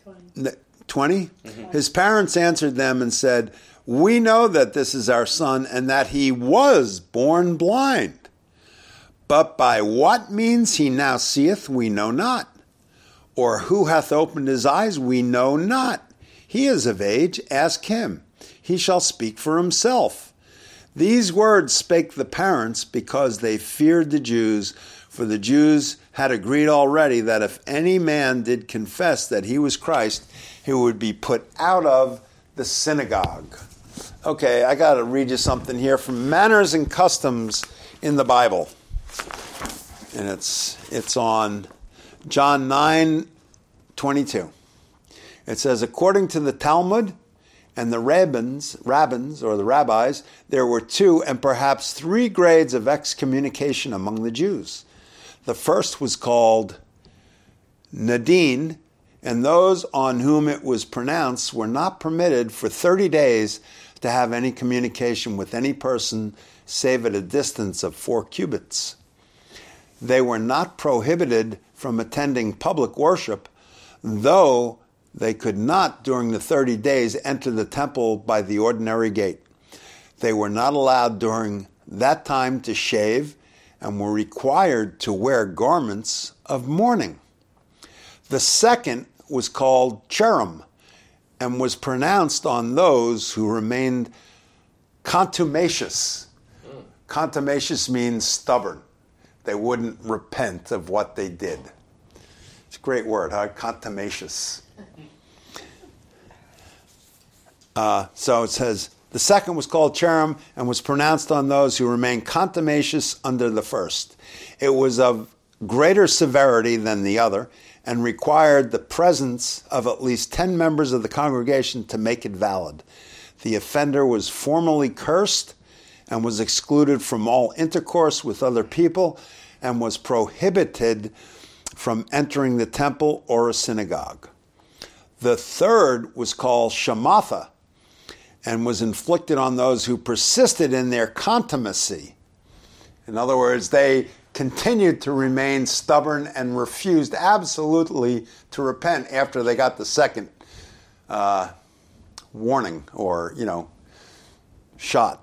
twenty? Mm-hmm. His parents answered them and said, "We know that this is our son and that he was born blind. But by what means he now seeth, we know not. Or who hath opened his eyes, we know not. He is of age, ask him. He shall speak for himself." These words spake the parents because they feared the Jews, for the Jews had agreed already that if any man did confess that he was Christ, he would be put out of the synagogue. Okay, I got to read you something here from Manners and Customs in the Bible. And it's it's on John nine twenty-two. It says, according to the Talmud and the rabbins, rabbins or the rabbis, there were two and perhaps three grades of excommunication among the Jews. The first was called Nadin, and those on whom it was pronounced were not permitted for thirty days to have any communication with any person save at a distance of four cubits. They were not prohibited from attending public worship, though they could not during the thirty days enter the temple by the ordinary gate. They were not allowed during that time to shave and were required to wear garments of mourning. The second was called Cherem and was pronounced on those who remained contumacious. Mm. Contumacious means stubborn. They wouldn't repent of what they did. It's a great word, huh? Contumacious. Uh, so it says, the second was called Cherem and was pronounced on those who remained contumacious under the first. It was of greater severity than the other and required the presence of at least ten members of the congregation to make it valid. The offender was formally cursed and was excluded from all intercourse with other people and was prohibited from entering the temple or a synagogue. The third was called Shamatha and was inflicted on those who persisted in their contumacy. In other words, they continued to remain stubborn and refused absolutely to repent after they got the second uh, warning or, you know, shot.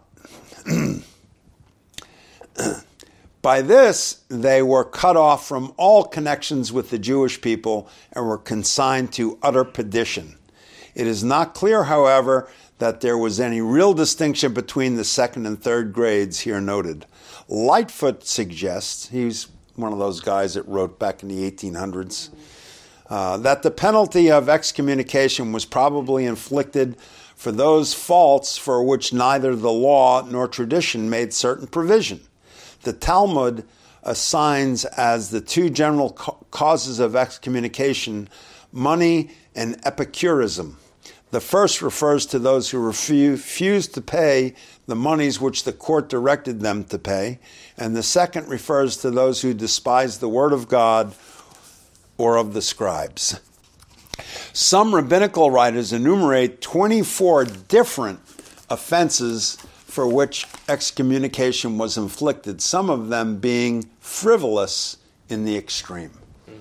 By this, they were cut off from all connections with the Jewish people and were consigned to utter perdition. It is not clear, however, that there was any real distinction between the second and third grades here noted. Lightfoot suggests, he's one of those guys that wrote back in the eighteen hundreds, uh, that the penalty of excommunication was probably inflicted for those faults for which neither the law nor tradition made certain provision. The Talmud assigns as the two general ca- causes of excommunication money and epicurism. The first refers to those who refuse to pay the monies which the court directed them to pay, and the second refers to those who despise the word of God or of the scribes. Some rabbinical writers enumerate twenty-four different offenses for which excommunication was inflicted, some of them being frivolous in the extreme.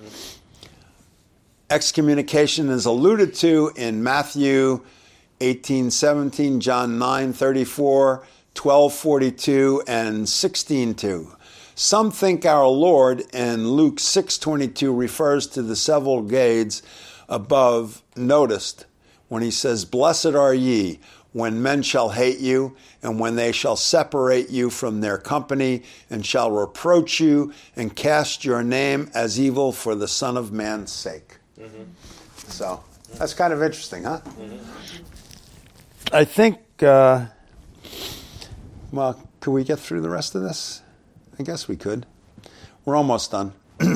Excommunication is alluded to in Matthew eighteen seventeen, John nine thirty-four, twelve forty-two, and sixteen two. Some think our Lord in Luke six twenty-two refers to the several grades above noticed when he says, "Blessed are ye when men shall hate you, and when they shall separate you from their company, and shall reproach you, and cast your name as evil for the Son of Man's sake." Mm-hmm. So, that's kind of interesting, huh? Mm-hmm. I think, uh, well, could we get through the rest of this? I guess we could. We're almost done.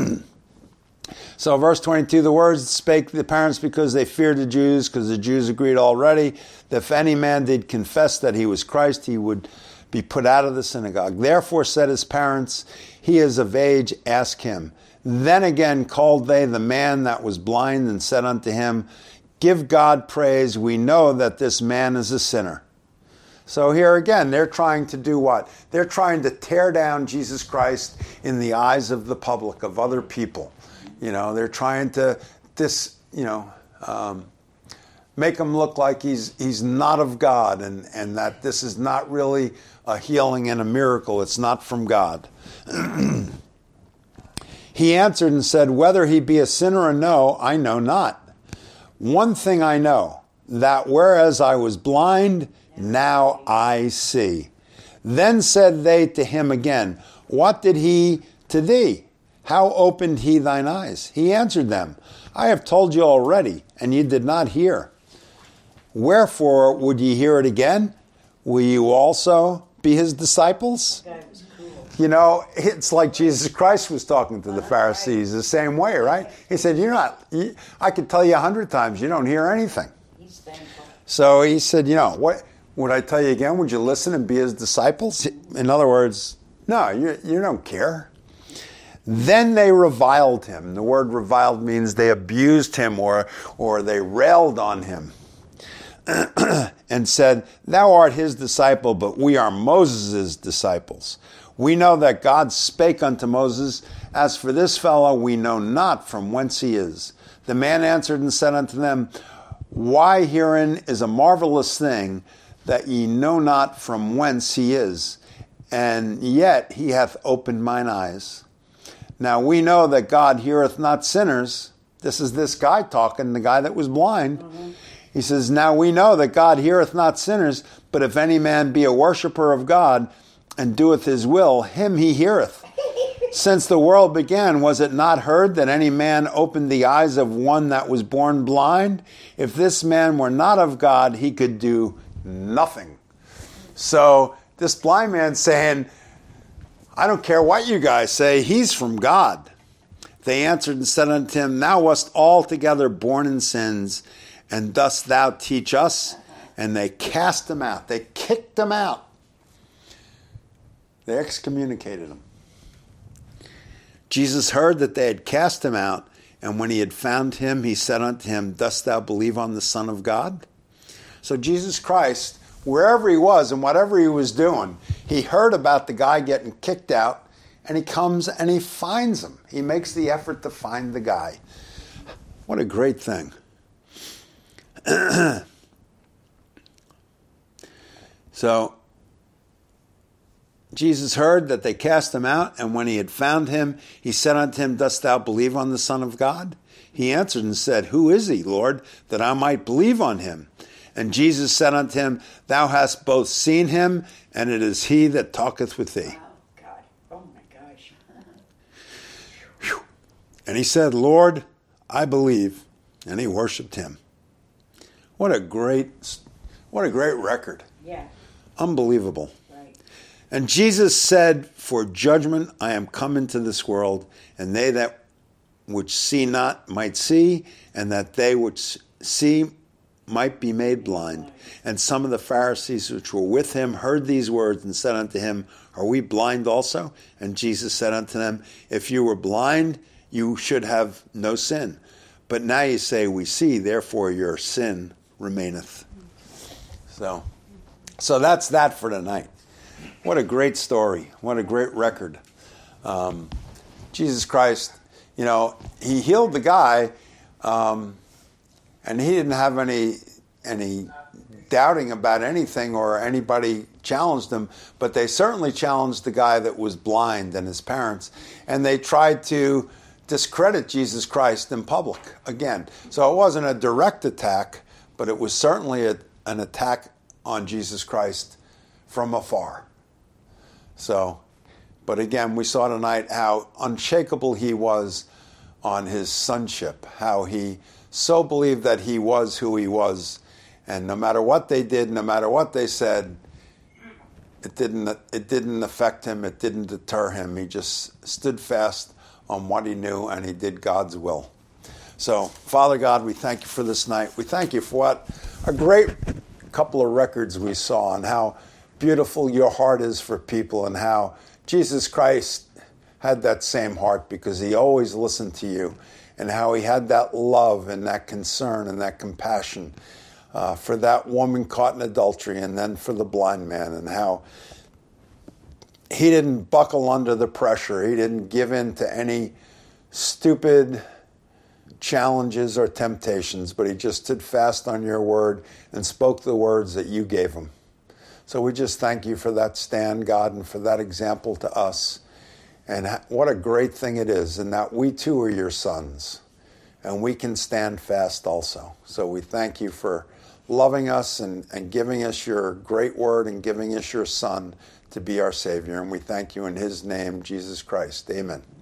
So verse twenty-two, the words spake the parents because they feared the Jews, because the Jews agreed already that if any man did confess that he was Christ, he would be put out of the synagogue. Therefore said his parents, he is of age, ask him. Then again called they the man that was blind and said unto him, give God praise, we know that this man is a sinner. So here again, they're trying to do what? They're trying to tear down Jesus Christ in the eyes of the public, of other people. You know, they're trying to dis, you know, um, make him look like he's he's not of God, and, and that this is not really a healing and a miracle. It's not from God. He answered and said, whether he be a sinner or no, I know not. One thing I know, that whereas I was blind, now I see. Then said they to him again, what did he to thee? How opened he thine eyes? He answered them, I have told you already, and ye did not hear. Wherefore would ye hear it again? Will you also be his disciples? You know, it's like Jesus Christ was talking to the Pharisees the same way, right? He said, you're not, you, I could tell you a hundred times, you don't hear anything. So he said, you know, what would I tell you again? Would you listen and be his disciples? In other words, no, you, you don't care. Then they reviled him. The word reviled means they abused him or, or they railed on him. And said, thou art his disciple, but we are Moses' disciples. We know that God spake unto Moses, as for this fellow, we know not from whence he is. The man answered and said unto them, why herein is a marvelous thing, that ye know not from whence he is, and yet he hath opened mine eyes. Now we know that God heareth not sinners. This is this guy talking, the guy that was blind. Mm-hmm. He says, now we know that God heareth not sinners, but if any man be a worshipper of God and doeth his will, him he heareth. Since the world began, was it not heard that any man opened the eyes of one that was born blind? If this man were not of God, he could do nothing. So this blind man's saying, I don't care what you guys say, he's from God. They answered and said unto him, thou wast altogether born in sins, and dost thou teach us? And they cast him out. They kicked him out. They excommunicated him. Jesus heard that they had cast him out, and when he had found him, he said unto him, dost thou believe on the Son of God? So Jesus Christ, wherever he was and whatever he was doing, he heard about the guy getting kicked out, and he comes and he finds him. He makes the effort to find the guy. What a great thing. So, Jesus heard that they cast him out, and when he had found him, he said unto him, dost thou believe on the Son of God? He answered and said, who is he, Lord, that I might believe on him? And Jesus said unto him, thou hast both seen him, and it is he that talketh with thee. Wow, God. Oh my gosh. Whew. And he said, Lord, I believe. And he worshipped him. What a great, what a great record. Yeah. Unbelievable. Right. And Jesus said, for judgment I am come into this world, and they that which see not might see, and that they which see might be made blind. And some of the Pharisees which were with him heard these words and said unto him, are we blind also? And Jesus said unto them, if you were blind, you should have no sin. But now you say, we see, therefore your sin remaineth. So, so that's that for tonight. What a great story. What a great record. Um, Jesus Christ, you know, he healed the guy, um, and he didn't have any any doubting about anything, or anybody challenged him, but they certainly challenged the guy that was blind and his parents, and they tried to discredit Jesus Christ in public again. So it wasn't a direct attack, but it was certainly a, an attack on Jesus Christ from afar. So, but again, we saw tonight how unshakable he was on his sonship, how he so believed that he was who he was, and no matter what they did, no matter what they said, it didn't it didn't affect him, it didn't deter him. He just stood fast on what he knew, and he did God's will. So, Father God, we thank you for this night. We thank you for what a great couple of records we saw, and how beautiful your heart is for people, and how Jesus Christ had that same heart because he always listened to you, and how he had that love and that concern and that compassion uh, for that woman caught in adultery, and then for the blind man, and how he didn't buckle under the pressure. He didn't give in to any stupid challenges or temptations, but he just stood fast on your word and spoke the words that you gave him. So we just thank you for that stand, God, and for that example to us. And what a great thing it is, and that we too are your sons, and we can stand fast also. So we thank you for loving us and, and giving us your great word and giving us your Son to be our Savior. And we thank you in his name, Jesus Christ. Amen.